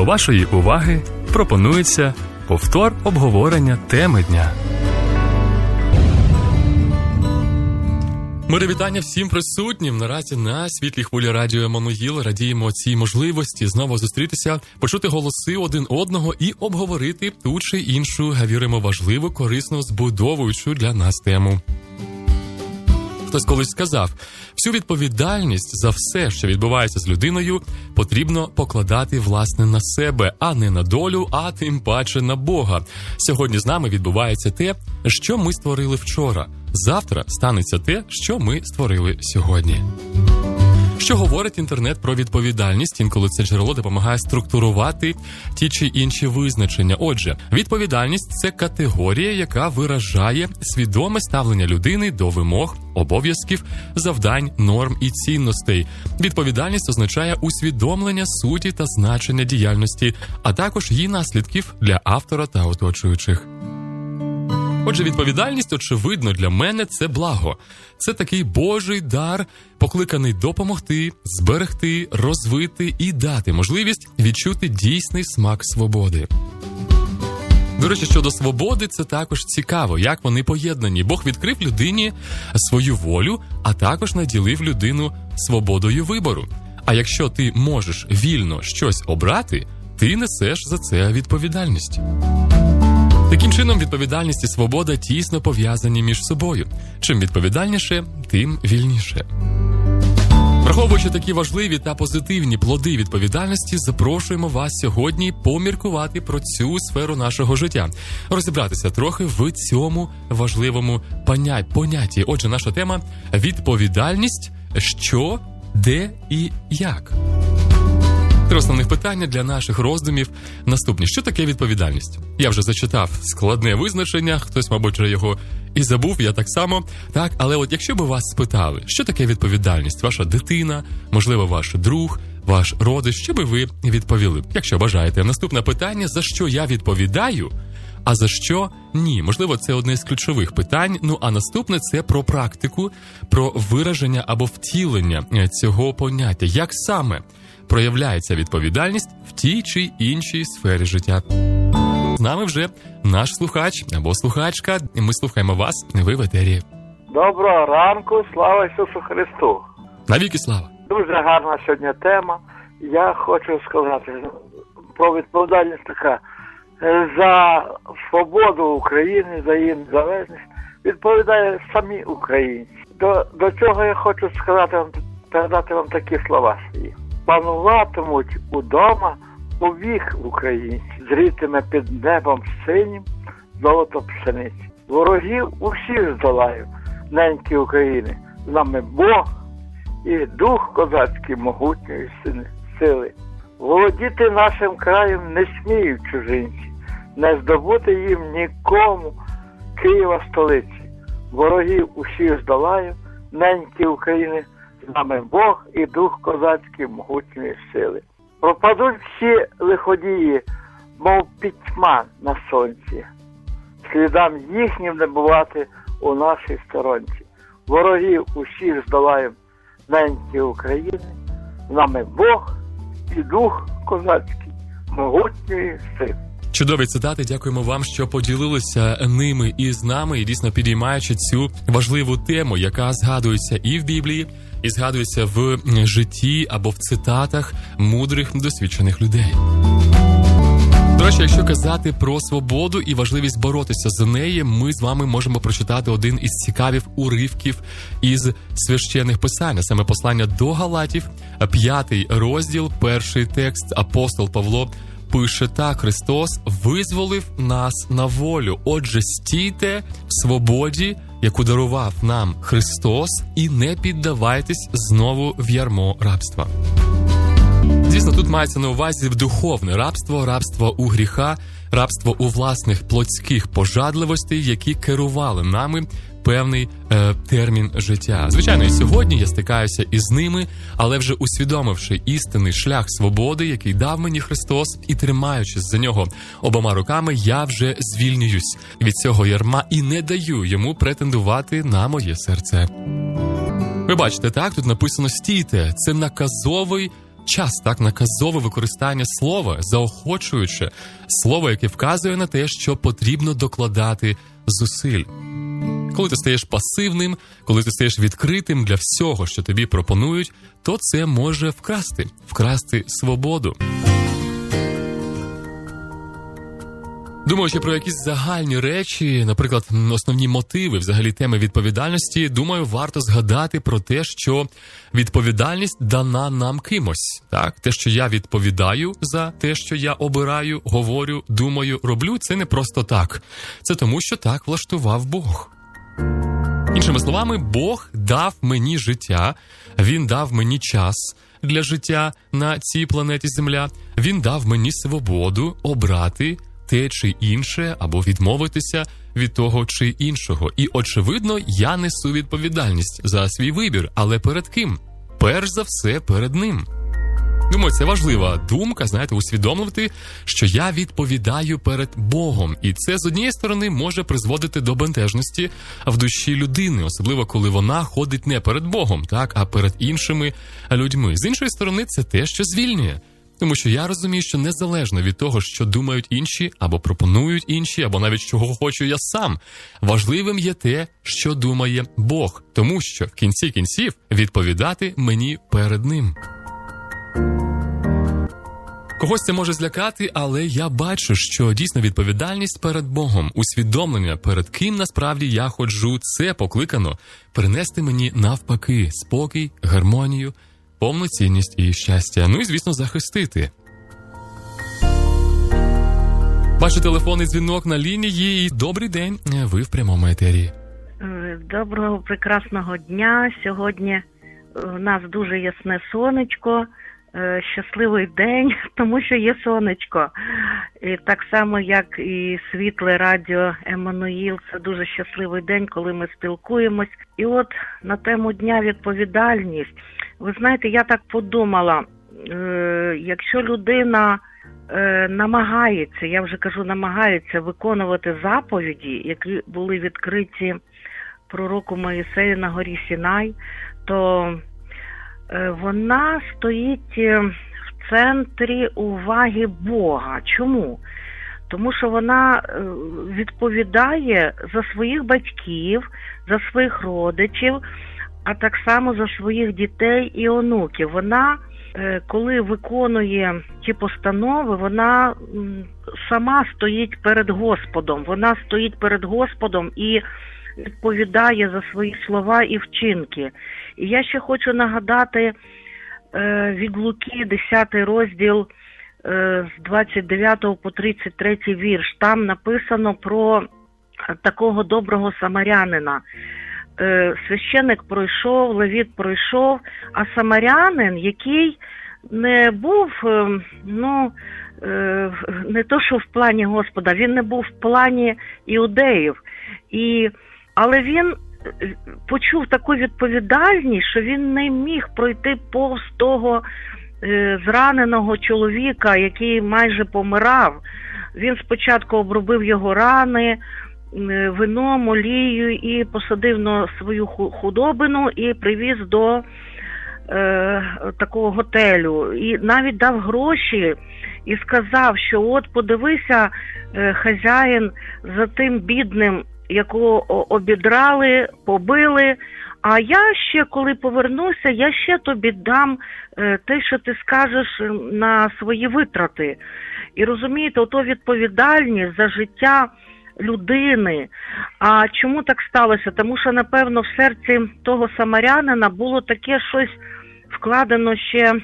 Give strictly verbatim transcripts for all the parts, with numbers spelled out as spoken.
До вашої уваги пропонується повтор обговорення теми дня. Мири вітання всім присутнім. Наразі на світлій хвилі радіо Еммануїл радіємо цій можливості знову зустрітися, почути голоси один одного і обговорити ту чи іншу, віримо, важливу, корисну, збудовуючу для нас тему. Хтось колись сказав, всю відповідальність за все, що відбувається з людиною, потрібно покладати, власне, на себе, а не на долю, а тим паче на Бога. Сьогодні з нами відбувається те, що ми створили вчора. Завтра станеться те, що ми створили сьогодні. Що говорить інтернет про відповідальність, інколи це джерело допомагає структурувати ті чи інші визначення. Отже, відповідальність – це категорія, яка виражає свідоме ставлення людини до вимог, обов'язків, завдань, норм і цінностей. Відповідальність означає усвідомлення суті та значення діяльності, а також її наслідків для автора та оточуючих. Отже, відповідальність, очевидно, для мене – це благо. Це такий Божий дар, покликаний допомогти, зберегти, розвити і дати можливість відчути дійсний смак свободи. До речі, щодо свободи, це також цікаво, як вони поєднані. Бог відкрив людині свою волю, а також наділив людину свободою вибору. А якщо ти можеш вільно щось обрати, ти несеш за це відповідальність. Таким чином, відповідальність і свобода тісно пов'язані між собою. Чим відповідальніше, тим вільніше. Враховуючи такі важливі та позитивні плоди відповідальності, запрошуємо вас сьогодні поміркувати про цю сферу нашого життя. Розібратися трохи в цьому важливому понятті. Отже, наша тема – відповідальність, що, де і як. Три основних питання для наших роздумів наступні. Що таке відповідальність? Я вже зачитав складне визначення, хтось, мабуть, вже його і забув, я так само. Так, але от якщо б вас спитали, що таке відповідальність? Ваша дитина, можливо, ваш друг, ваш родич, що би ви відповіли? Якщо бажаєте. Наступне питання, за що я відповідаю, а за що ні? Можливо, це одне з ключових питань. Ну, а наступне – це про практику, про вираження або втілення цього поняття. Як саме проявляється відповідальність в тій чи іншій сфері життя. З нами вже наш слухач або слухачка. Ми слухаємо вас, ви в етері. Доброго ранку, слава Ісусу Христу. Навіки слава. Дуже гарна сьогодні тема. Я хочу сказати про відповідальність така. За свободу України, за її незалежність відповідає самі українці. До, до чого я хочу сказати вам, передати вам такі слова свої. Пануватимуть удома повік українців, зрітиме під небом синім золото пшениці. Ворогів усіх здолаю, неньки України, з нами Бог і дух козацький могутньої сили. Володіти нашим краєм не сміють чужинці, не здобути їм нікому Києва столиці. Ворогів усіх здолаю, неньки України, з нами Бог і дух козацький могутньої сили. Пропадуть всі лиходії, мов пітьма на сонці. Слідам їхнім не бувати у нашій сторонці. Ворогів усіх здолаєм, неньки України, з нами Бог і дух козацький могутньої сили. Чудові цитати, дякуємо вам, що поділилися ними і з нами, і дійсно підіймаючи цю важливу тему, яка згадується і в Біблії, і згадується в житті або в цитатах мудрих, досвідчених людей. До речі, якщо казати про свободу і важливість боротися за неї, ми з вами можемо прочитати один із цікавих уривків із священних писань, саме послання до Галатів, п'ятий розділ, перший текст, апостол Павло пише так: Христос визволив нас на волю. Отже, стійте в свободі, яку дарував нам Христос, і не піддавайтесь знову в ярмо рабства. Звісно, тут мається на увазі духовне рабство, рабство у гріха, рабство у власних плотських пожадливостей, які керували нами певний е, термін життя. Звичайно, і сьогодні я стикаюся із ними, але вже усвідомивши істинний шлях свободи, який дав мені Христос, і тримаючись за нього обома руками, я вже звільнююсь від цього ярма і не даю йому претендувати на моє серце. Ви бачите, так, тут написано «стійте». Це наказовий час, так, наказове використання слова, заохочуюче, слово, яке вказує на те, що потрібно докладати зусиль. Коли ти стаєш пасивним, коли ти стаєш відкритим для всього, що тобі пропонують, то це може вкрасти, вкрасти свободу. Думаючи про якісь загальні речі, наприклад, основні мотиви, взагалі теми відповідальності, думаю, варто згадати про те, що відповідальність дана нам кимось. Так? Те, що я відповідаю за те, що я обираю, говорю, думаю, роблю, це не просто так. Це тому, що так влаштував Бог. Іншими словами, Бог дав мені життя, Він дав мені час для життя на цій планеті Земля, Він дав мені свободу обрати те чи інше, або відмовитися від того чи іншого. І, очевидно, я несу відповідальність за свій вибір. Але перед ким? Перш за все, перед ним. Думаю, це важлива думка, знаєте, усвідомлювати, що я відповідаю перед Богом. І це, з однієї сторони, може призводити до бентежності в душі людини, особливо коли вона ходить не перед Богом, так, а перед іншими людьми. З іншої сторони, це те, що звільнює. Тому що я розумію, що незалежно від того, що думають інші, або пропонують інші, або навіть чого хочу я сам, важливим є те, що думає Бог. Тому що в кінці кінців відповідати мені перед ним. Когось це може злякати, але я бачу, що дійсно відповідальність перед Богом, усвідомлення, перед ким насправді я ходжу, це покликано принести мені навпаки спокій, гармонію, повноцінність і щастя. Ну і, звісно, захистити. Бачу телефонний дзвінок на лінії. Добрий день, ви в прямому етері. Доброго, прекрасного дня. Сьогодні у нас дуже ясне сонечко. Щасливий день, тому що є сонечко. І так само, як і світле радіо Еммануїл, це дуже щасливий день, коли ми спілкуємось. І от на тему Дня відповідальність. Ви знаєте, я так подумала, е, якщо людина е, намагається, я вже кажу, намагається виконувати заповіді, які були відкриті пророку Моїсею на горі Сінай, то е, вона стоїть в центрі уваги Бога. Чому? Тому що вона відповідає за своїх батьків, за своїх родичів, а так само за своїх дітей і онуків. Вона, коли виконує ті постанови, вона сама стоїть перед Господом. Вона стоїть перед Господом і відповідає за свої слова і вчинки. І я ще хочу нагадати від Луки, десятий розділ, з двадцять дев'ятого по тридцять третій вірш. Там написано про такого доброго самарянина. Священик пройшов, левіт пройшов, а самарянин, який не був, ну, не то що в плані Господа, він не був в плані іудеїв. І, але він почув таку відповідальність, що він не міг пройти повз того зраненого чоловіка, який майже помирав. Він спочатку обробив його рани вином, олією і посадив на свою худобину і привіз до е, такого готелю. І навіть дав гроші і сказав, що от подивися, е, хазяїн, за тим бідним, якого обідрали, побили, а я ще, коли повернуся, я ще тобі дам е, те, що ти скажеш на свої витрати. І розумієте, ото відповідальність за життя людини. А чому так сталося? Тому що, напевно, в серці того самарянина було таке щось вкладено ще,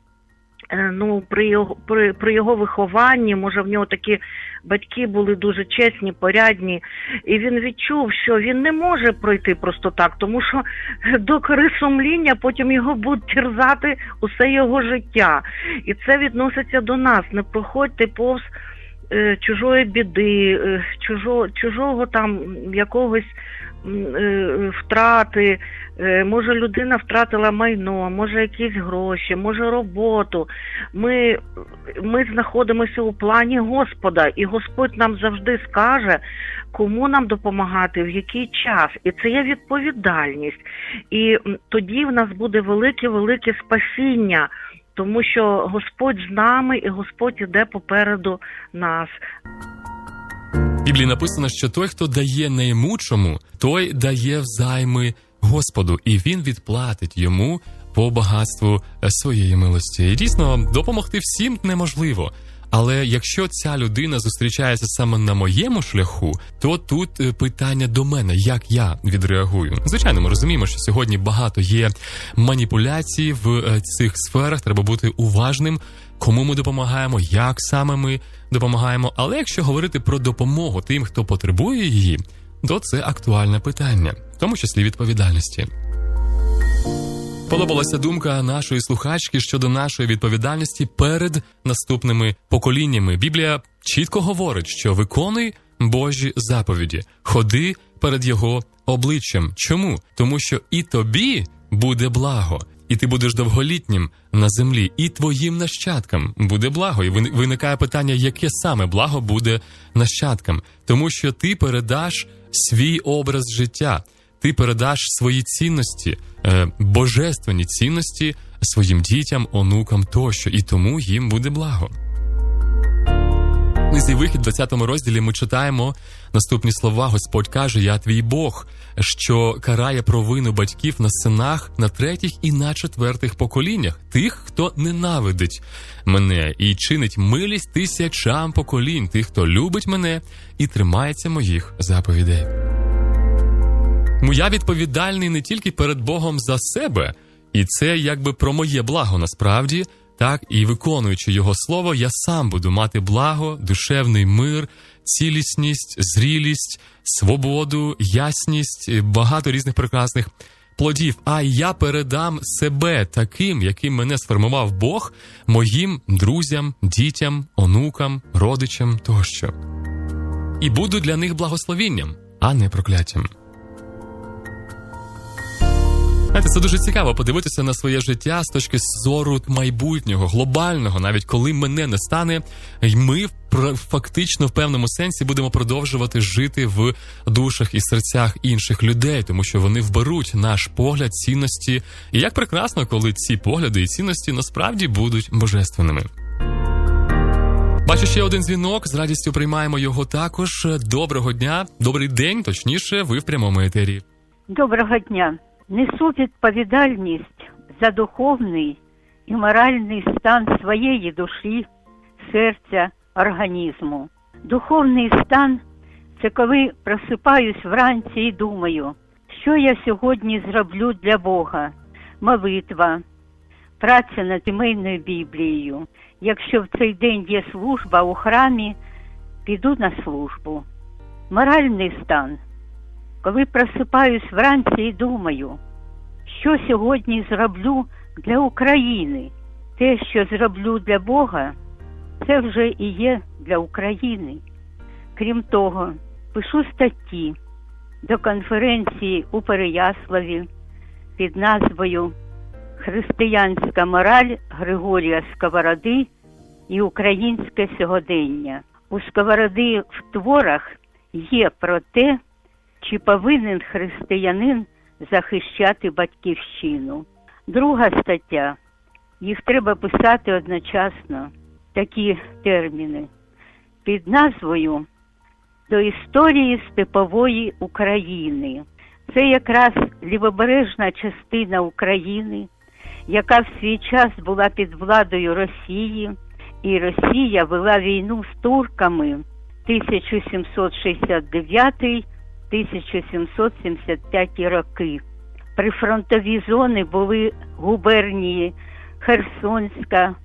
ну, при його, при, при його вихованні, може, в нього такі батьки були дуже чесні, порядні, і він відчув, що він не може пройти просто так, тому що до кори сумління потім його будуть терзати усе його життя. І це відноситься до нас. Не проходьте повз е, чужої біди, е, чужого, чужого там якогось е, втрати. Е, може, людина втратила майно, може, якісь гроші, може, роботу. Ми, ми знаходимося у плані Господа, і Господь нам завжди скаже, кому нам допомагати, в який час. І це є відповідальність. І тоді в нас буде велике-велике спасіння тому що Господь з нами і Господь іде попереду нас. В Біблії написано, що той, хто дає наймучому, той дає взайми Господу, і він відплатить йому по багатству своєї милості. І дійсно, допомогти всім неможливо. Але якщо ця людина зустрічається саме на моєму шляху, то тут питання до мене, як я відреагую. Звичайно, ми розуміємо, що сьогодні багато є маніпуляцій в цих сферах, треба бути уважним, кому ми допомагаємо, як саме ми допомагаємо. Але якщо говорити про допомогу тим, хто потребує її, то це актуальне питання, в тому числі відповідальності. Подобалася думка нашої слухачки щодо нашої відповідальності перед наступними поколіннями. Біблія чітко говорить, що виконуй Божі заповіді, ходи перед Його обличчям. Чому? Тому що і тобі буде благо, і ти будеш довголітнім на землі, і твоїм нащадкам буде благо. І виникає питання, яке саме благо буде нащадкам? Тому що ти передаш свій образ життя, ти передаш свої цінності, божественні цінності своїм дітям, онукам тощо, і тому їм буде благо. Книзі Вихід, в двадцятому розділі ми читаємо наступні слова. Господь каже: «Я твій Бог, що карає провину батьків на синах, на третіх і на четвертих поколіннях, тих, хто ненавидить мене, і чинить милість тисячам поколінь, тих, хто любить мене і тримається моїх заповідей». Я відповідальний не тільки перед Богом за себе, і це якби про моє благо насправді, так, і виконуючи Його слово, я сам буду мати благо, душевний мир, цілісність, зрілість, свободу, ясність, багато різних прекрасних плодів. А я передам себе таким, яким мене сформував Бог, моїм друзям, дітям, онукам, родичам тощо. І буду для них благословінням, а не прокляттям. Знаєте, це дуже цікаво подивитися на своє життя з точки зору майбутнього, глобального. Навіть коли мене не стане, ми фактично в певному сенсі будемо продовжувати жити в душах і серцях інших людей, тому що вони вберуть наш погляд, цінності. І як прекрасно, коли ці погляди і цінності насправді будуть божественними. Бачу ще один дзвінок, з радістю приймаємо його також. Доброго дня, добрий день, точніше, ви в прямому етері. Доброго дня. Несу відповідальність за духовний і моральний стан своєї душі, серця, організму. Духовний стан – це коли просипаюсь вранці і думаю, що я сьогодні зроблю для Бога. Молитва, праця над сімейною Біблією. Якщо в цей день є служба у храмі, піду на службу. Моральний стан – коли просипаюсь вранці і думаю, що сьогодні зроблю для України. Те, що зроблю для Бога, це вже і є для України. Крім того, пишу статті до конференції у Переяславі під назвою «Християнська мораль Григорія Сковороди і українське сьогодення». У Сковороди в творах є про те, чи повинен християнин захищати батьківщину. Друга стаття. Їх треба писати одночасно. Такі терміни. Під назвою «До історії степової України». Це якраз лівобережна частина України, яка в свій час була під владою Росії, і Росія вела війну з турками тисяча сімсот шістдесят дев'ятий - тисяча сімсот сімдесят п'ятий роки. Прифронтові зони були губернії Херсонська,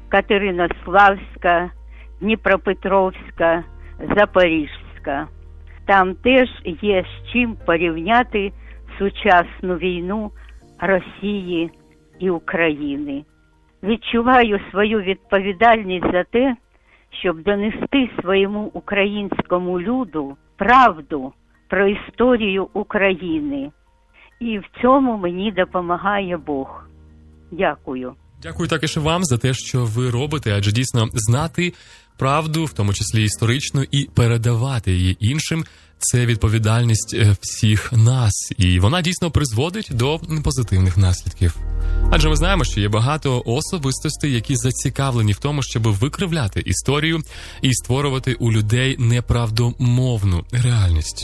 Катеринославська, Дніпропетровська, Запорізька. Там теж є з чим порівняти сучасну війну Росії і України. Відчуваю свою відповідальність за те, щоб донести своєму українському люду правду про історію України. І в цьому мені допомагає Бог. Дякую. Дякую також і вам за те, що ви робите, адже дійсно знати правду, в тому числі історичну, і передавати її іншим, це відповідальність всіх нас, і вона дійсно призводить до позитивних наслідків. Адже ми знаємо, що є багато особистостей, які зацікавлені в тому, щоб викривляти історію і створювати у людей неправдомовну реальність.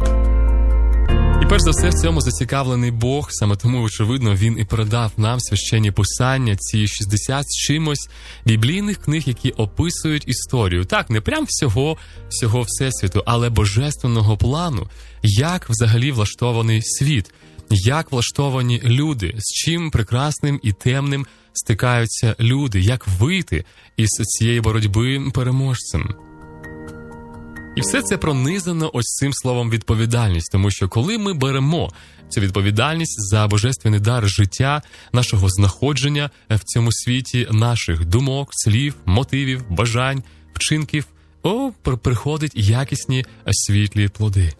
І перш за все в цьому зацікавлений Бог, саме тому, очевидно, Він і передав нам священні писання, ці шістдесят з чимось біблійних книг, які описують історію. Так, не прям всього, всього Всесвіту, але божественного плану, як взагалі влаштований світ, як влаштовані люди, з чим прекрасним і темним стикаються люди, як вийти із цієї боротьби переможцем. І все це пронизано ось цим словом відповідальність, тому що коли ми беремо цю відповідальність за божественний дар життя, нашого знаходження в цьому світі, наших думок, слів, мотивів, бажань, вчинків, о, приходять якісні світлі плоди.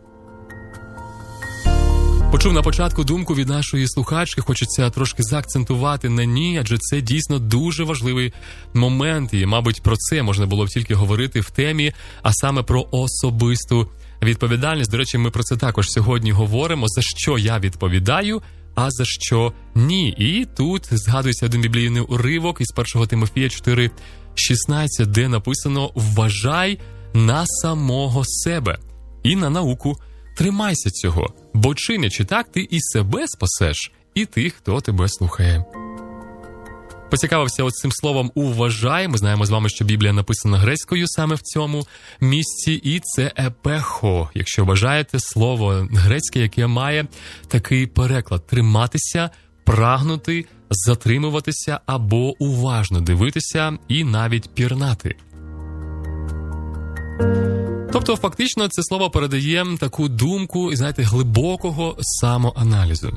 Почув на початку думку від нашої слухачки, хочеться трошки заакцентувати на ній, адже це дійсно дуже важливий момент, і, мабуть, про це можна було б тільки говорити в темі, а саме про особисту відповідальність. До речі, ми про це також сьогодні говоримо, за що я відповідаю, а за що ні. І тут згадується один біблійний уривок із першого Тимофія чотири шістнадцять, де написано «Вважай на самого себе і на науку, тримайся цього, бо чинячи так, ти і себе спасеш, і тих, хто тебе слухає». Поцікавився оцим словом «уважай». Ми знаємо з вами, що Біблія написана грецькою саме в цьому місці, і це «епехо», якщо бажаєте, слово грецьке, яке має такий переклад – триматися, прагнути, затримуватися або уважно дивитися і навіть пірнати. Тобто, фактично, це слово передає таку думку, знаєте, глибокого самоаналізу.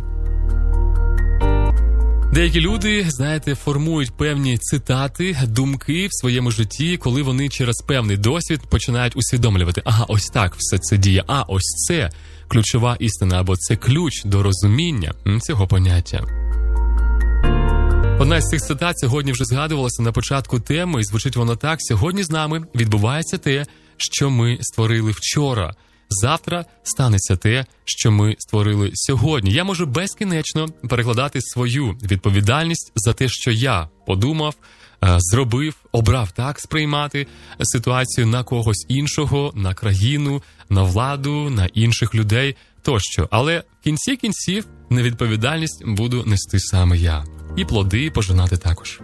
Деякі люди, знаєте, формують певні цитати, думки в своєму житті, коли вони через певний досвід починають усвідомлювати, ага, ось так все це діє, а ось це ключова істина, або це ключ до розуміння цього поняття. Одна з цих цитат сьогодні вже згадувалася на початку теми, і звучить вона так: «Сьогодні з нами відбувається те, що ми створили вчора. Завтра станеться те, що ми створили сьогодні». Я можу безкінечно перекладати свою відповідальність за те, що я подумав, зробив, обрав так сприймати ситуацію на когось іншого, на країну, на владу, на інших людей тощо. Але в кінці кінців невідповідальність буду нести саме я. І плоди пожинати також.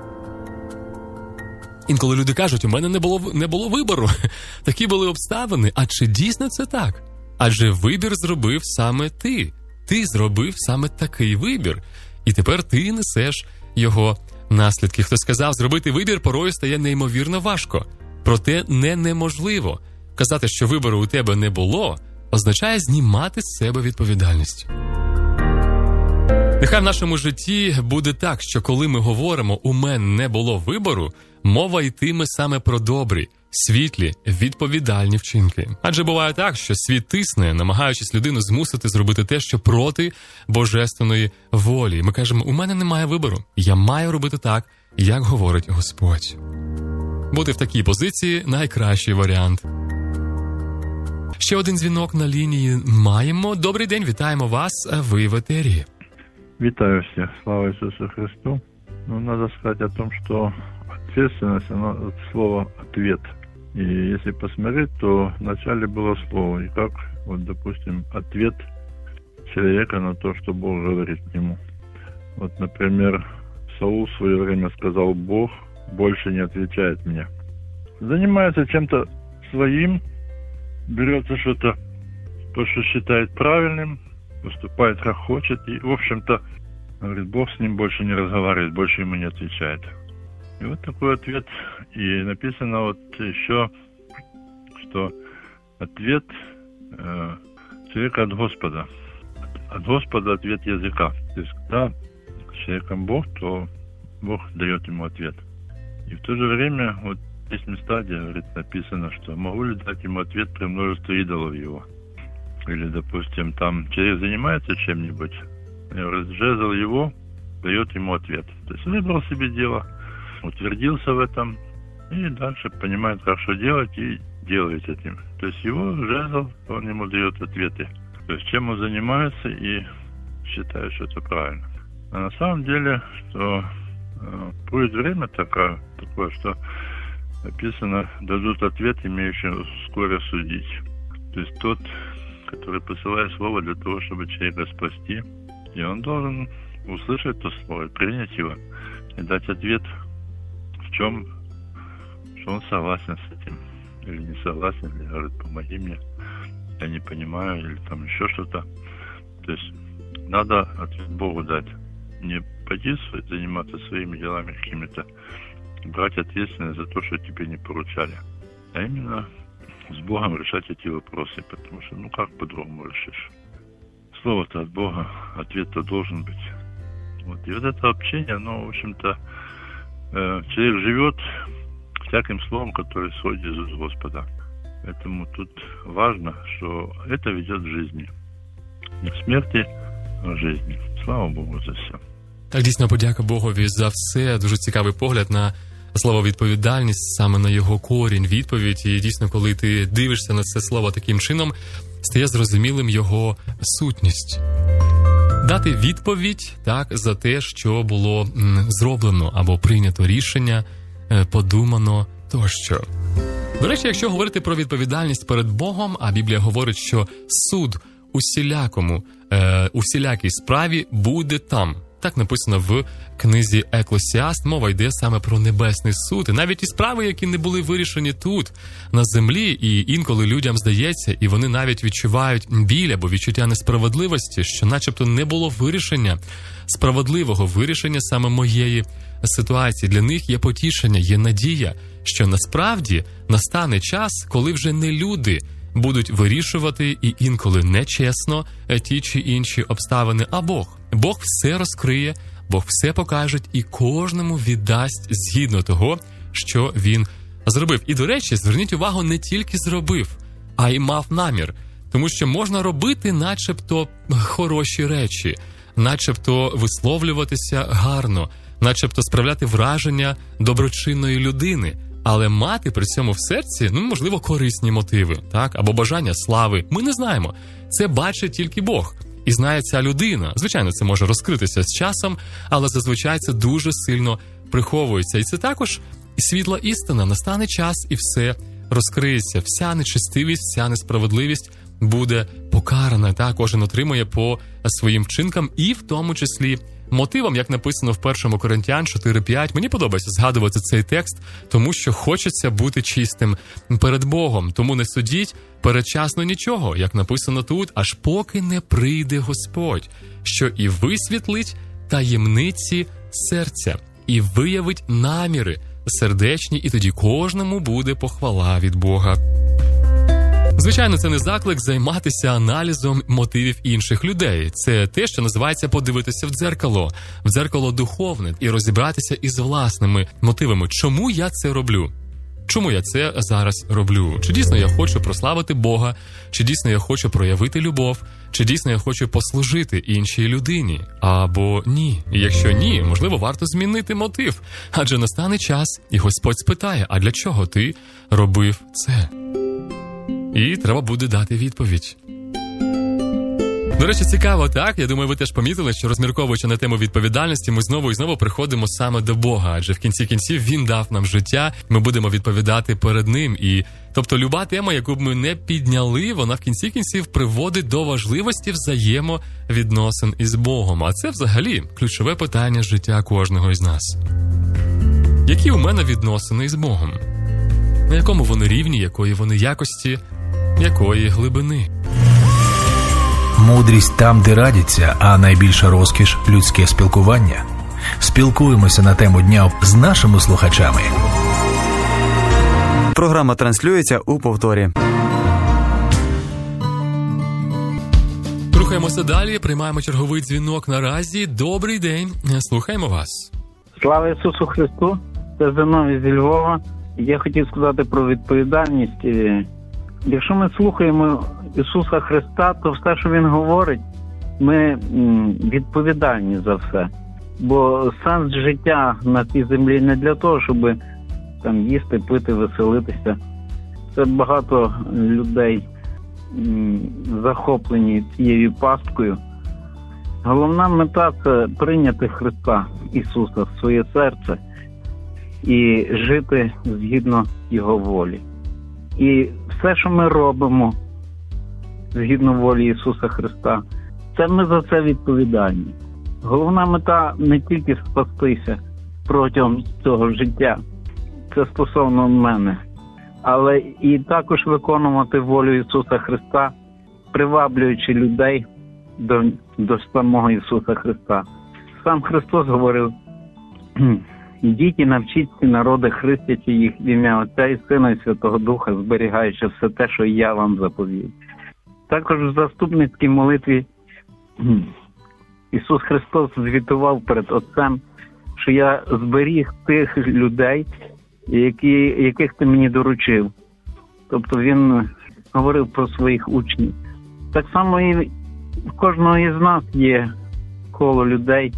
Інколи люди кажуть, у мене не було, не було вибору, такі були обставини. А чи дійсно це так? Адже вибір зробив саме ти. Ти зробив саме такий вибір. І тепер ти несеш його наслідки. Хто сказав, зробити вибір порою стає неймовірно важко. Проте не неможливо. Казати, що вибору у тебе не було, означає знімати з себе відповідальність. Нехай в нашому житті буде так, що коли ми говоримо «у мене не було вибору», мова йтиме саме про добрі, світлі, відповідальні вчинки. Адже буває так, що світ тисне, намагаючись людину змусити зробити те, що проти божественної волі. Ми кажемо, у мене немає вибору, я маю робити так, як говорить Господь. Бути в такій позиції – найкращий варіант. Ще один дзвінок на лінії маємо. Добрий день, вітаємо вас, ви в етері. Витаю всех, слава Иисусу Христу. Ну, надо сказать о том, что ответственность, она от слова «ответ». И если посмотреть, то вначале было слово, и как, вот, допустим, ответ человека на то, что Бог говорит к нему. Вот, например, Саул в свое время сказал: «Бог больше не отвечает мне». Занимается чем-то своим, берется что-то, то, что считает правильным, поступает как хочет, и, в общем-то, говорит, Бог с ним больше не разговаривает, больше ему не отвечает. И вот такой ответ. И написано вот еще, что ответ э, человека от Господа. От Господа ответ языка. То есть, когда с человеком Бог, то Бог дает ему ответ. И в то же время, вот есть места, где, говорит, написано, что могу ли дать ему ответ при множестве идолов его. Или, допустим, там человек занимается чем-нибудь, жезл его дает ему ответ. То есть выбрал себе дело, утвердился в этом, и дальше понимает, как что делать, и делает этим. То есть его жезл, он ему дает ответы. То есть чем он занимается и считает, что это правильно. А на самом деле, что э, будет время такое, такое, что написано, дадут ответ, имеющий скоро судить. То есть тот, который посылает слово для того, чтобы человека спасти, и он должен услышать то слово, принять его и дать ответ, в чем, что он согласен с этим, или не согласен, или говорит, помоги мне, я не понимаю, или там еще что-то. То есть надо ответ Богу дать. Не пойти заниматься своими делами какими-то, брать ответственность за то, что тебе не поручали, а именно с Богом решать эти вопросы, потому что, ну как по-другому решишь? Слово-то от Бога, ответ-то должен быть. Вот. И вот это общение, оно, в общем-то, э, человек живет всяким словом, которое исходит из уст Господа. Поэтому тут важно, что это ведет к жизни. Не к смерти, а к жизни. Слава Богу за все. Так, дійсно, подяка Богові за все. Дуже цікавий погляд на слово відповідальність, саме на його корінь, відповідь. І дійсно, коли ти дивишся на це слово таким чином, стає зрозумілим його сутність. Дати відповідь, так, за те, що було м, зроблено або прийнято рішення, е, подумано тощо. До речі, якщо говорити про відповідальність перед Богом, а Біблія говорить, що суд усілякому, е, у всілякій справі буде там. Так написано в книзі Еклесіаст, мова йде саме про небесний суд. І навіть ті справи, які не були вирішені тут, на землі, і інколи людям здається, і вони навіть відчувають біль або відчуття несправедливості, що начебто не було вирішення, справедливого вирішення саме моєї ситуації. Для них є потішення, є надія, що насправді настане час, коли вже не люди будуть вирішувати і інколи нечесно ті чи інші обставини, а Бог. Бог все розкриє, Бог все покаже і кожному віддасть згідно того, що він зробив. І, до речі, зверніть увагу, не тільки зробив, а й мав намір. Тому що можна робити начебто хороші речі, начебто висловлюватися гарно, начебто справляти враження доброчинної людини, але мати при цьому в серці, ну, можливо, корисні мотиви, так, або бажання слави. Ми не знаємо. Це бачить тільки Бог. І знає ця людина. Звичайно, це може розкритися з часом, але зазвичай це дуже сильно приховується. І це також світла істина. Настане час і все розкриється. Вся нечестивість, вся несправедливість буде покарана. Так, кожен отримує по своїм вчинкам і в тому числі мотивам, як написано в першому Коринтян чотири п'ять. Мені подобається згадувати цей текст, тому що хочеться бути чистим перед Богом. Тому не судіть передчасно нічого, як написано тут, аж поки не прийде Господь, що і висвітлить таємниці серця, і виявить наміри сердечні, і тоді кожному буде похвала від Бога. Звичайно, це не заклик займатися аналізом мотивів інших людей. Це те, що називається подивитися в дзеркало, в дзеркало духовне і розібратися із власними мотивами. Чому я це роблю? Чому я це зараз роблю? Чи дійсно я хочу прославити Бога? Чи дійсно я хочу проявити любов? Чи дійсно я хочу послужити іншій людині? Або ні? І якщо ні, можливо, варто змінити мотив. Адже настане час, і Господь спитає, а для чого ти робив це? І треба буде дати відповідь. До речі, цікаво, так? Я думаю, ви теж помітили, що розмірковуючи на тему відповідальності, ми знову і знову приходимо саме до Бога. Адже в кінці кінців Він дав нам життя, ми будемо відповідати перед Ним. І, тобто, люба тема, яку б ми не підняли, вона в кінці кінців приводить до важливості взаємовідносин із Богом. А це взагалі ключове питання життя кожного із нас. Які у мене відносини із Богом? На якому вони рівні, якої вони якості, якої глибини? Мудрість там, де радяться, а найбільша розкіш – людське спілкування. Спілкуємося на тему дня з нашими слухачами. Програма транслюється у повторі. Рухаємося далі, приймаємо черговий дзвінок наразі. Добрий день, слухаємо вас. Слава Ісусу Христу, це Зиновій зі Львова. Я хотів сказати про відповідальність. Якщо ми слухаємо Ісуса Христа, то все, що Він говорить, ми відповідальні за все. Бо сенс життя на цій землі не для того, щоб там їсти, пити, веселитися. Це багато людей м, захоплені цією пасткою. Головна мета – це прийняти Христа Ісуса в своє серце і жити згідно Його волі. І все, що ми робимо згідно волі Ісуса Христа, це ми за це відповідальні. Головна мета не тільки спастися протягом цього життя, це стосовно мене, але і також виконувати волю Ісуса Христа, приваблюючи людей до, до самого Ісуса Христа. Сам Христос говорив: «Ідіть і навчіть ці народи, хрестячи їх в ім'я Отця і Сина і Святого Духа, зберігаючи все те, що я вам заповів». Також в заступницькій молитві Ісус Христос звітував перед Отцем, що я зберіг тих людей, які, яких ти мені доручив. Тобто він говорив про своїх учнів. Так само і в кожного із нас є коло людей,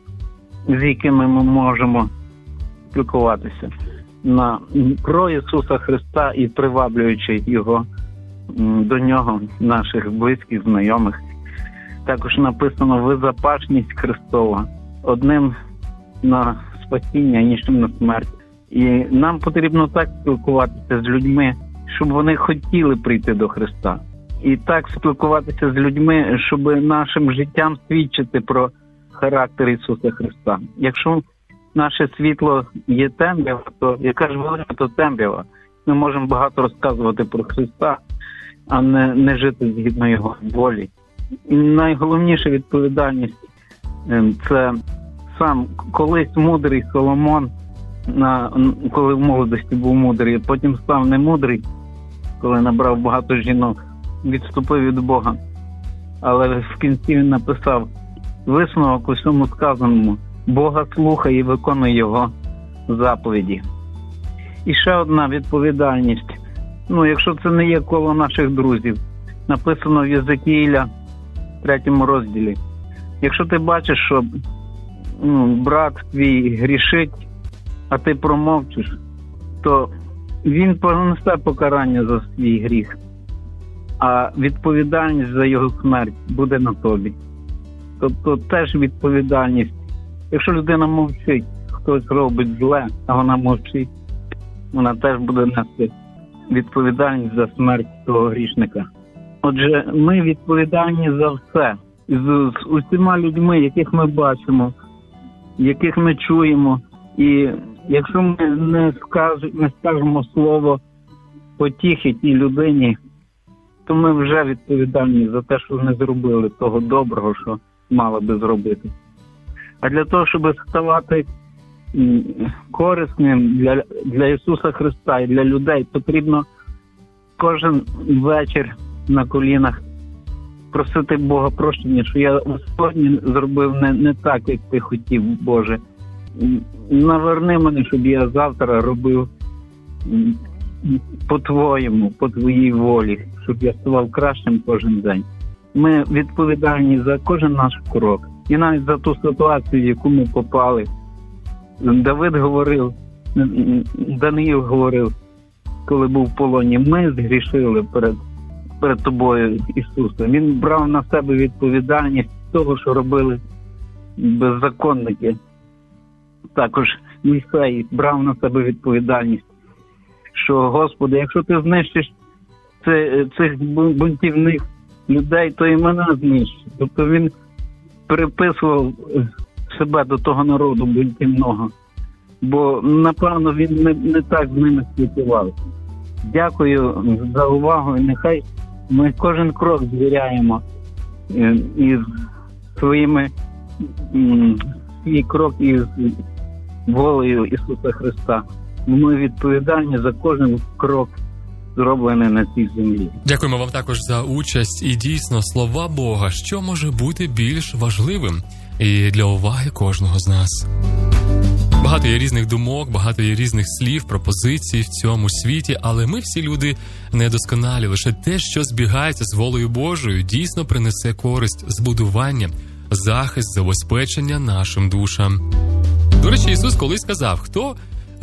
з якими ми можемо спілкуватися на про Ісуса Христа і приваблюючи його до нього, наших близьких, знайомих. Також написано «Визапашність Христова», одним на спасіння, іншим на смерть. І нам потрібно так спілкуватися з людьми, щоб вони хотіли прийти до Христа. І так спілкуватися з людьми, щоб нашим життям свідчити про характер Ісуса Христа. Якщо наше світло є темрява, то яка ж вона, то темрява. Ми можемо багато розказувати про Христа, а не, не жити згідно Його волі. І найголовніша відповідальність – це сам колись мудрий Соломон, на, коли в молодості був мудрий, потім став немудрий, коли набрав багато жінок, відступив від Бога. Але в кінці він написав висновок усьому сказаному: Бога слухай і виконуй Його заповіді. І ще одна відповідальність. Ну, якщо це не є коло наших друзів, написано в Єзекіїля, третьому розділі. Якщо ти бачиш, що ну, брат твій грішить, а ти промовчиш, то він понесе покарання за свій гріх, а відповідальність за його смерть буде на тобі. Тобто теж відповідальність. Якщо людина мовчить, хтось робить зле, а вона мовчить, вона теж буде нести відповідальність за смерть того грішника. Отже, ми відповідальні за все. З, з усіма людьми, яких ми бачимо, яких ми чуємо. І якщо ми не, скаж, не скажемо слово потіхи тій людині, то ми вже відповідальні за те, що не зробили того доброго, що мали би зробити. А для того, щоб ставати корисним для, для Ісуса Христа і для людей, потрібно кожен вечір на колінах просити Бога прощення, що я сьогодні зробив не, не так, як ти хотів, Боже. Наверни мене, щоб я завтра робив по-твоєму, по твоїй волі, щоб я ставав кращим кожен день. Ми відповідальні за кожен наш крок. І навіть за ту ситуацію, в яку ми попали. Давид говорив, Даниїл говорив, коли був в полоні: ми згрішили перед, перед тобою, Ісусе. Він брав на себе відповідальність того, що робили беззаконники. Також Мойсей брав на себе відповідальність, що, Господи, якщо ти знищиш цих бунтівних людей, то і мене знищиш. Тобто він приписував себе до того народу бунтівного, бо, напевно, він не, не так з ними спілкувався. Дякую за увагу, і нехай ми кожен крок звіряємо із своїми, свій крок із волею Ісуса Христа. Ми відповідальні за кожен крок, зроблений на цій землі. Дякуємо вам також за участь. І дійсно, слова Бога, що може бути більш важливим і для уваги кожного з нас. Багато є різних думок, багато є різних слів, пропозицій в цьому світі, але ми всі люди недосконалі. Лише те, що збігається з волею Божою, дійсно принесе користь, збудування, захист, забезпечення нашим душам. До речі, Ісус колись сказав: хто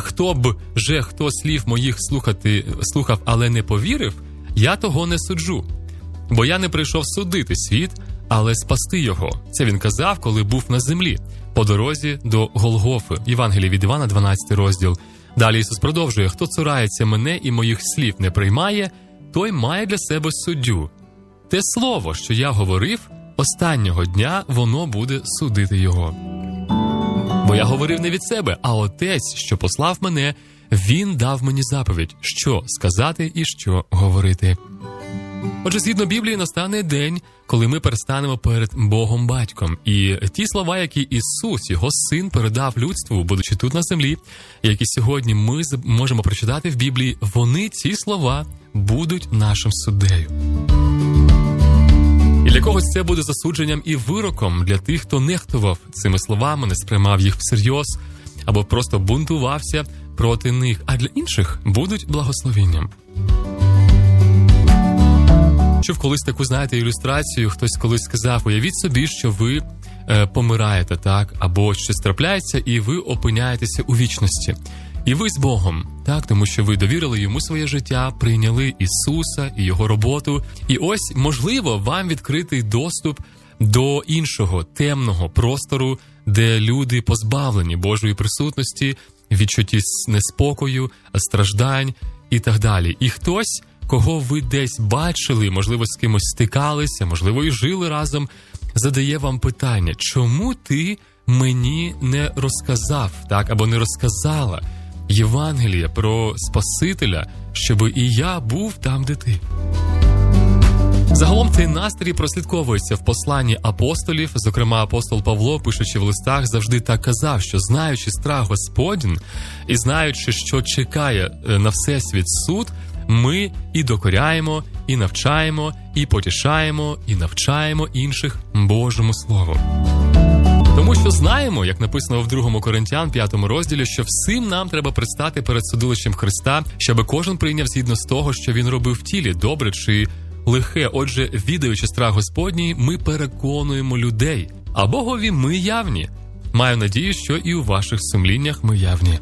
хто б же хто слів моїх слухати, слухав, але не повірив, я того не суджу. Бо я не прийшов судити світ, але спасти його. Це він казав, коли був на землі, по дорозі до Голгофи. Євангеліє від Івана, дванадцятий розділ. Далі Ісус продовжує: хто цурається мене і моїх слів не приймає, той має для себе суддю. Те слово, що я говорив, останнього дня воно буде судити його. Бо я говорив не від себе, а Отець, що послав мене, Він дав мені заповідь, що сказати і що говорити. Отже, згідно Біблії, настане день, коли ми перестанемо перед Богом Батьком. І ті слова, які Ісус, Його Син, передав людству, будучи тут на землі, які сьогодні ми можемо прочитати в Біблії, вони, ці слова, будуть нашим суддею. І для когось це буде засудженням і вироком для тих, хто нехтував цими словами, не сприймав їх всерйоз, або просто бунтувався проти них, а для інших будуть благословенням. Чув колись таку, знаєте, ілюстрацію, хтось колись сказав: уявіть собі, що ви е, помираєте, так, або щось трапляється, і ви опиняєтеся у вічності. І ви з Богом, так, тому що ви довірили Йому своє життя, прийняли Ісуса і Його роботу. І ось, можливо, вам відкритий доступ до іншого, темного простору, де люди позбавлені Божої присутності, відчутті неспокою, страждань і так далі. І хтось, кого ви десь бачили, можливо, з кимось стикалися, можливо, і жили разом, задає вам питання: чому ти мені не розказав, так, або не розказала Євангелія про Спасителя, щоб і я був там, де ти? Загалом цей настрій прослідковується в посланні апостолів. Зокрема, апостол Павло, пишучи в листах, завжди так казав, що знаючи страх Господній і знаючи, що чекає на всесвіт суд, ми і докоряємо, і навчаємо, і потішаємо, і навчаємо інших Божому Слову. Тому що знаємо, як написано в другому Коринтян, п'ятому розділі, що всім нам треба предстати перед судилищем Христа, щоб кожен прийняв згідно з того, що він робив в тілі, добре чи лихе. Отже, відаючи страх Господній, ми переконуємо людей, а Богові ми явні. Маю надію, що і у ваших сумліннях ми явні.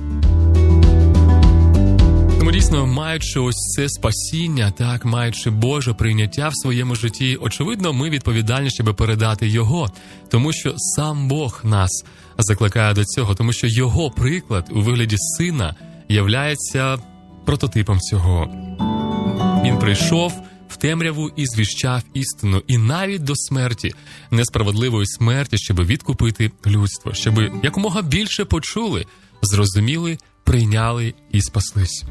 Тому дійсно, маючи ось це спасіння, так, маючи Боже прийняття в своєму житті, очевидно, ми відповідальні, щоб передати Його, тому що сам Бог нас закликає до цього, тому що Його приклад у вигляді Сина являється прототипом цього. Він прийшов в темряву і звіщав істину, і навіть до смерті, несправедливої смерті, щоб відкупити людство, щоб якомога більше почули, зрозуміли, прийняли і спаслись.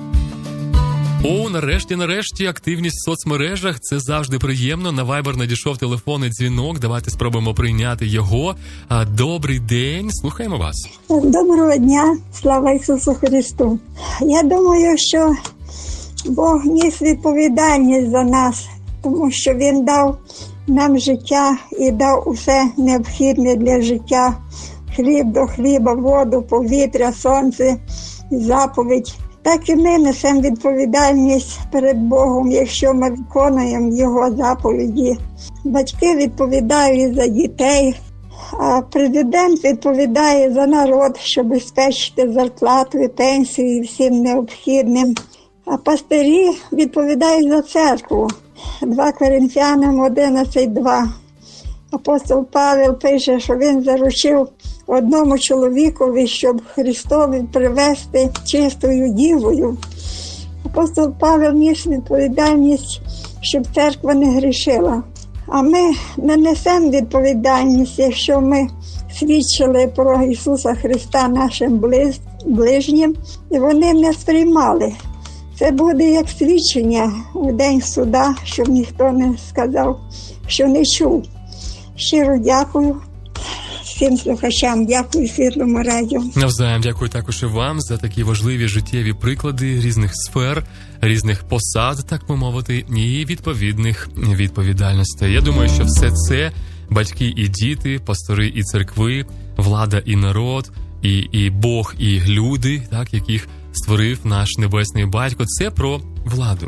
О, нарешті, нарешті, активність в соцмережах – це завжди приємно. На Viber надійшов телефонний дзвінок, давайте спробуємо прийняти його. Добрий день, слухаємо вас. Доброго дня, слава Ісусу Христу. Я думаю, що Бог ніс відповідальність за нас, тому що Він дав нам життя і дав усе необхідне для життя. Хліб до хліба, воду, повітря, сонце, заповідь. Так і ми несемо відповідальність перед Богом, якщо ми виконуємо Його заповіді. Батьки відповідають за дітей, а президент відповідає за народ, щоб забезпечити зарплату і пенсію і всім необхідним. А пастирі відповідають за церкву. Два Коринтянам одинадцять два. Апостол Павел пише, що він заручив одному чоловікові, щоб Христові привести чистою дівою. Апостол Павел ніс відповідальність, щоб церква не грішила. А ми не несемо відповідальність, якщо ми свідчили про Ісуса Христа нашим ближ... ближнім, і вони не сприймали. Це буде як свідчення у день суда, щоб ніхто не сказав, що не чув. Щиро дякую всім слухачам, дякую Світлому радіо. Навзаєм дякую також і вам за такі важливі життєві приклади різних сфер, різних посад, так би мовити, і відповідних відповідальностей. Я думаю, що все це батьки і діти, пастори і церкви, влада і народ, і, і Бог, і люди, так, яких створив наш Небесний Батько, це про владу.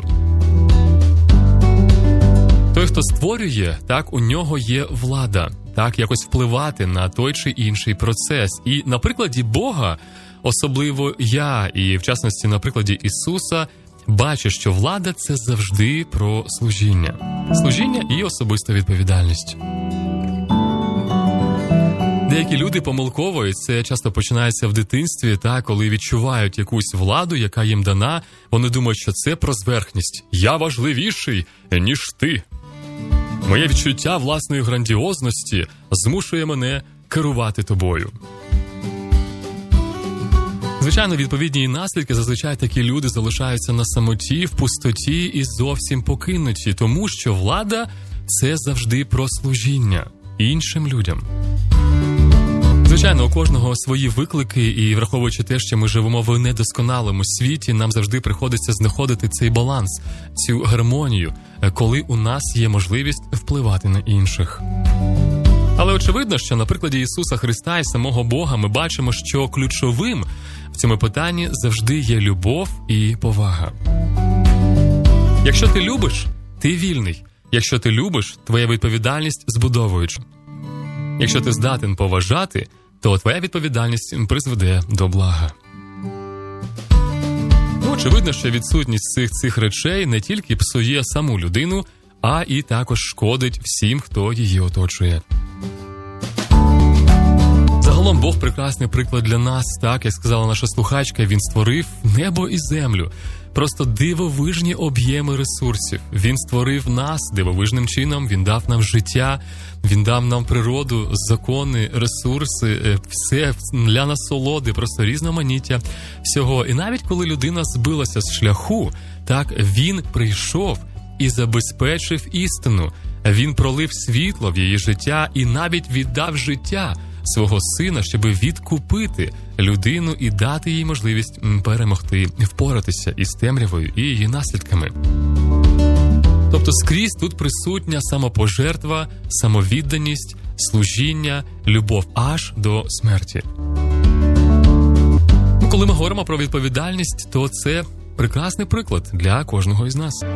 Той, хто створює, так, у нього є влада, так, якось впливати на той чи інший процес. І на прикладі Бога особливо я, і в частності на прикладі Ісуса, бачу, що влада – це завжди про служіння. Служіння і особиста відповідальність. Деякі люди помилково, і це часто починається в дитинстві, та коли відчувають якусь владу, яка їм дана, вони думають, що це про зверхність. Я важливіший, ніж ти. Моє відчуття власної грандіозності змушує мене керувати тобою. Звичайно, відповідні наслідки зазвичай такі люди залишаються на самоті, в пустоті і зовсім покинуті, тому що влада – це завжди про служіння іншим людям. Звичайно, у кожного свої виклики, і враховуючи те, що ми живемо в недосконалому світі, нам завжди приходиться знаходити цей баланс, цю гармонію, коли у нас є можливість впливати на інших. Але очевидно, що на прикладі Ісуса Христа і самого Бога ми бачимо, що ключовим в цьому питанні завжди є любов і повага. Якщо ти любиш, ти вільний. Якщо ти любиш, твоя відповідальність збудовуюча. Якщо ти здатен поважати, то твоя відповідальність призведе до блага. Ну, очевидно, що відсутність цих, цих речей не тільки псує саму людину, а і також шкодить всім, хто її оточує. Загалом Бог прекрасний приклад для нас, так, як сказала наша слухачка, Він створив небо і землю. Просто дивовижні об'єми ресурсів. Він створив нас дивовижним чином, Він дав нам життя, Він дав нам природу, закони, ресурси, все для насолоди, просто різноманіття всього. І навіть коли людина збилася з шляху, так, Він прийшов і забезпечив істину. Він пролив світло в її життя і навіть віддав життя свого сина, щоб відкупити людину і дати їй можливість перемогти, впоратися із темрявою і її наслідками. Тобто скрізь тут присутня самопожертва, самовідданість, служіння, любов аж до смерті. Коли ми говоримо про відповідальність, то це прекрасний приклад для кожного із нас.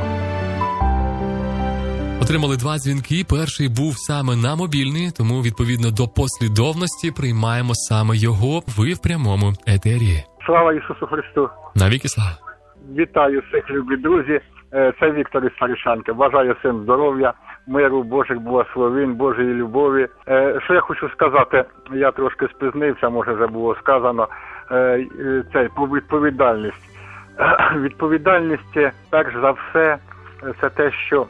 Отримали два дзвінки. Перший був саме на мобільний, тому, відповідно до послідовності, приймаємо саме його. Ви в прямому етері. Слава Ісусу Христу! Навіки слава! Вітаю всіх, любі друзі. Це Віктор із Старішанки. Бажаю всім здоров'я, миру, Божих благословень, Божої любові. Що я хочу сказати, я трошки спізнився, може вже було сказано, це про відповідальність. Відповідальність, перш за все, це те, що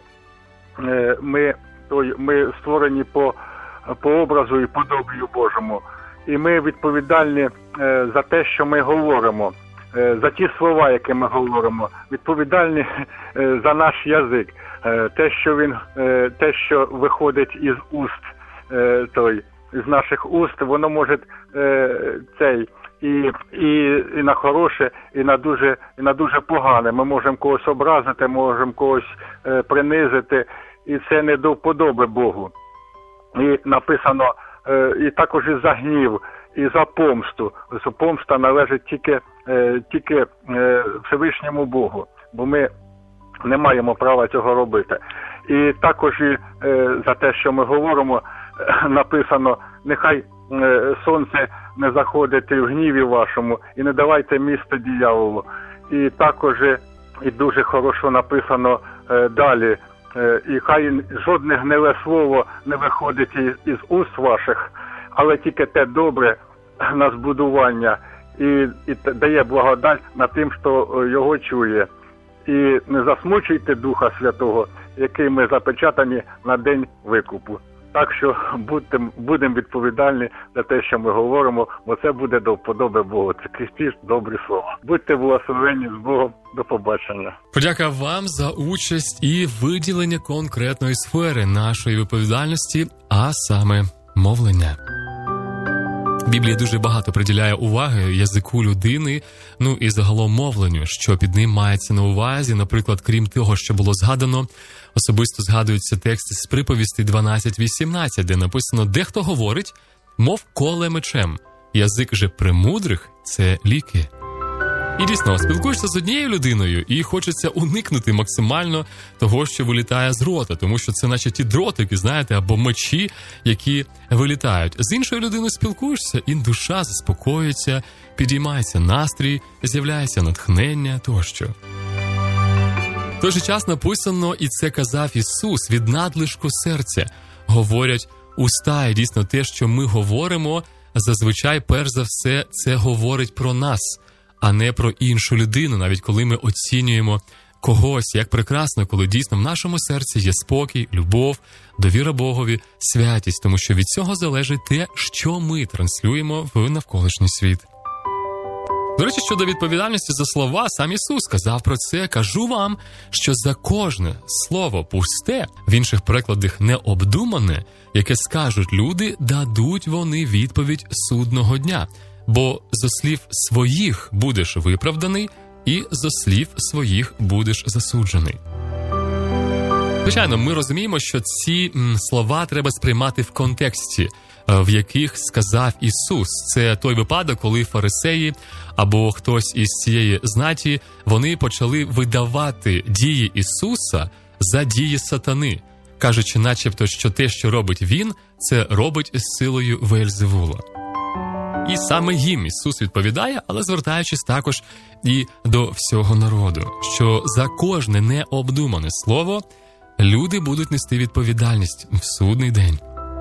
Ми, ми створені по, по образу і подобію Божому. І ми відповідальні за те, що ми говоримо, за ті слова, які ми говоримо, відповідальні за наш язик, те, що він, те, що виходить із уст, той, з наших уст, воно може цей і, і, і на хороше, і на дуже, і на дуже погане. Ми можемо когось образити, можемо когось е, принизити, і це не до вподоби Богу. І написано, е, і також і за гнів, і за помсту. Помста належить тільки, е, тільки е, Всевишньому Богу, бо ми не маємо права цього робити. І також і е, за те, що ми говоримо, е, написано, нехай е, сонце не заходить в гніві вашому, і не давайте місце дияволу. І також і дуже хорошо написано е, далі, е, і хай жодне гниле слово не виходить із, із уст ваших, але тільки те добре на збудування, і, і дає благодать на тим, хто його чує. І не засмучуйте Духа Святого, який ми запечатані на день викупу. Так що будьте, будемо відповідальні за те, що ми говоримо, бо це буде до вподоби Богу. Це крізь добрі слова. Будьте благословені з Богом. До побачення. Подяка вам за участь і виділення конкретної сфери нашої відповідальності, а саме мовлення. Біблія дуже багато приділяє уваги язику людини, ну і загалом мовленню, що під ним мається на увазі. Наприклад, крім того, що було згадано, особисто згадуються тексти з приповістей дванадцять вісімнадцять, де написано: «Дехто говорить, мов коле мечем, язик же премудрих – це ліки». І дійсно, спілкуєшся з однією людиною і хочеться уникнути максимально того, що вилітає з рота, тому що це наче ті дротики, знаєте, або мечі, які вилітають. З іншою людиною спілкуєшся, і душа заспокоюється, підіймається настрій, з'являється натхнення тощо. В той же час написано, і це казав Ісус, від надлишку серця говорять уста, і дійсно те, що ми говоримо, зазвичай, перш за все, це говорить про нас, а не про іншу людину, навіть коли ми оцінюємо когось. Як прекрасно, коли дійсно в нашому серці є спокій, любов, довіра Богові, святість, тому що від цього залежить те, що ми транслюємо в навколишній світ. До речі, щодо відповідальності за слова, сам Ісус сказав про це: «Кажу вам, що за кожне слово пусте, в інших перекладах необдумане, яке скажуть люди, дадуть вони відповідь судного дня. Бо зо слів своїх будеш виправданий, і зо слів своїх будеш засуджений». Звичайно, ми розуміємо, що ці м, слова треба сприймати в контексті, в яких сказав Ісус. Це той випадок, коли фарисеї або хтось із цієї знаті, вони почали видавати дії Ісуса за дії сатани, кажучи начебто, що те, що робить Він, це робить з силою Вельзевула. І саме їм Ісус відповідає, але звертаючись також і до всього народу, що за кожне необдумане слово люди будуть нести відповідальність в судний день.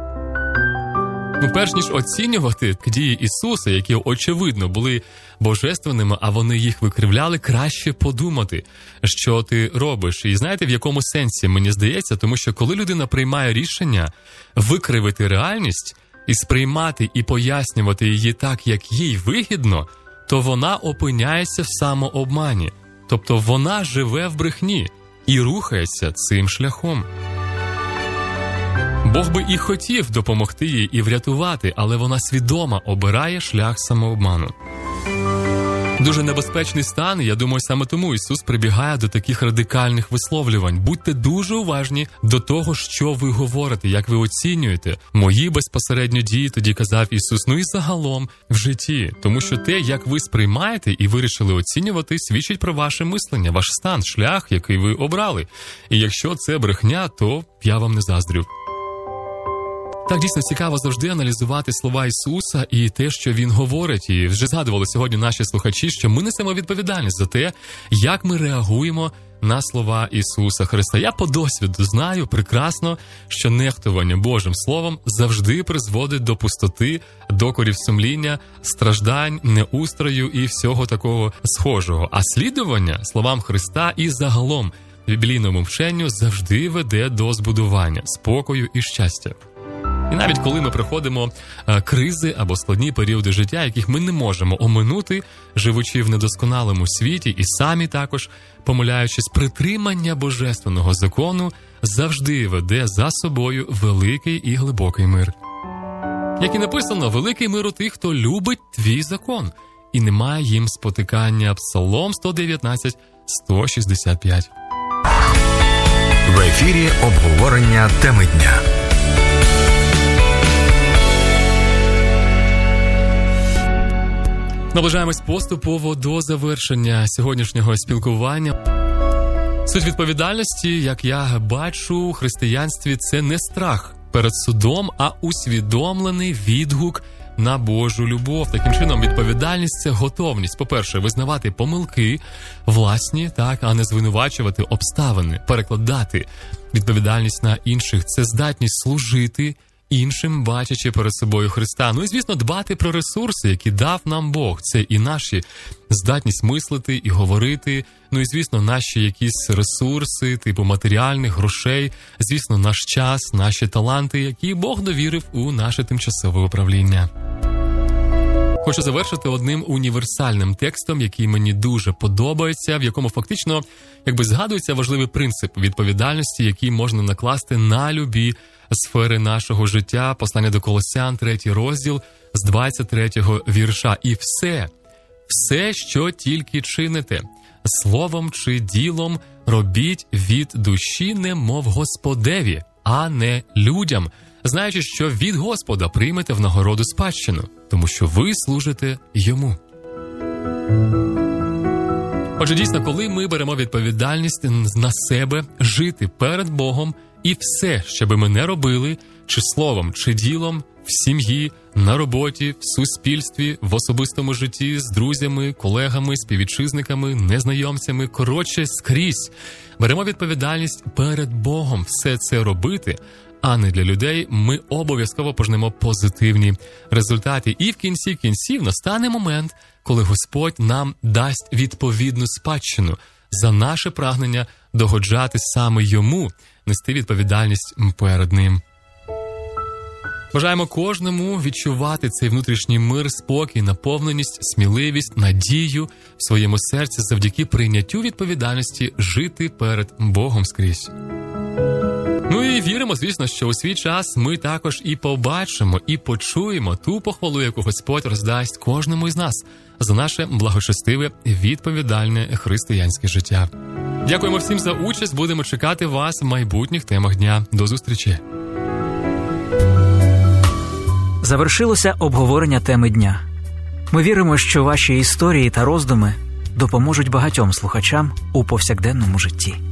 Ну, перш ніж оцінювати дії Ісуса, які, очевидно, були божественними, а вони їх викривляли, краще подумати, що ти робиш. І знаєте, в якому сенсі, мені здається, тому що коли людина приймає рішення викривити реальність і сприймати і пояснювати її так, як їй вигідно, то вона опиняється в самообмані. Тобто вона живе в брехні і рухається цим шляхом. Бог би і хотів допомогти їй і врятувати, але вона свідомо обирає шлях самообману. Дуже небезпечний стан, і я думаю, саме тому Ісус прибігає до таких радикальних висловлювань. Будьте дуже уважні до того, що ви говорите, як ви оцінюєте мої безпосередньо дії, тоді казав Ісус, ну і загалом в житті. Тому що те, як ви сприймаєте і вирішили оцінювати, свідчить про ваше мислення, ваш стан, шлях, який ви обрали. І якщо це брехня, то я вам не заздрю. Так, дійсно цікаво завжди аналізувати слова Ісуса і те, що Він говорить. І вже згадували сьогодні наші слухачі, що ми несемо відповідальність за те, як ми реагуємо на слова Ісуса Христа. Я по досвіду знаю прекрасно, що нехтування Божим Словом завжди призводить до пустоти, докорів сумління, страждань, неустрою і всього такого схожого. А слідування словам Христа і загалом біблійному вченню завжди веде до збудування, спокою і щастя. І навіть коли ми проходимо а, кризи або складні періоди життя, яких ми не можемо оминути, живучи в недосконалому світі і самі також помиляючись, притримання божественного закону завжди веде за собою великий і глибокий мир. Як і написано, великий мир у тих, хто любить твій закон, і немає їм спотикання. Псалом сто дев'ятнадцять, сто шістдесят п'ять. В ефірі обговорення теми дня. Наближаємось поступово до завершення сьогоднішнього спілкування. Суть відповідальності, як я бачу, у християнстві – це не страх перед судом, а усвідомлений відгук на Божу любов. Таким чином, відповідальність – це готовність, по-перше, визнавати помилки власні, так, а не звинувачувати обставини, перекладати відповідальність на інших. Це здатність служити іншим, бачачи перед собою Христа. Ну і, звісно, дбати про ресурси, які дав нам Бог. Це і наші здатність мислити і говорити, ну і, звісно, наші якісь ресурси, типу матеріальних, грошей, звісно, наш час, наші таланти, які Бог довірив у наше тимчасове управління. Хочу завершити одним універсальним текстом, який мені дуже подобається, в якому фактично якби згадується важливий принцип відповідальності, який можна накласти на любі сфери нашого життя. Послання до Колосян, третій розділ, з двадцять третього вірша. І все, все, що тільки чините, словом чи ділом, робіть від душі, немов Господеві, а не людям, знаючи, що від Господа приймете в нагороду спадщину, тому що ви служите Йому. Отже, дійсно, коли ми беремо відповідальність на себе жити перед Богом і все, що би ми не робили, чи словом, чи ділом, в сім'ї, на роботі, в суспільстві, в особистому житті, з друзями, колегами, співвітчизниками, незнайомцями, коротше, скрізь. Беремо відповідальність перед Богом все це робити, а не для людей, ми обов'язково пожнемо позитивні результати. І в кінці кінців настане момент, коли Господь нам дасть відповідну спадщину за наше прагнення догоджати саме Йому, нести відповідальність перед Ним. Бажаємо кожному відчувати цей внутрішній мир, спокій, наповненість, сміливість, надію в своєму серці завдяки прийняттю відповідальності жити перед Богом скрізь. Ну і віримо, звісно, що у свій час ми також і побачимо, і почуємо ту похвалу, яку Господь роздасть кожному із нас за наше благочестиве, відповідальне християнське життя. Дякуємо всім за участь, будемо чекати вас в майбутніх темах дня. До зустрічі! Завершилося обговорення теми дня. Ми віримо, що ваші історії та роздуми допоможуть багатьом слухачам у повсякденному житті.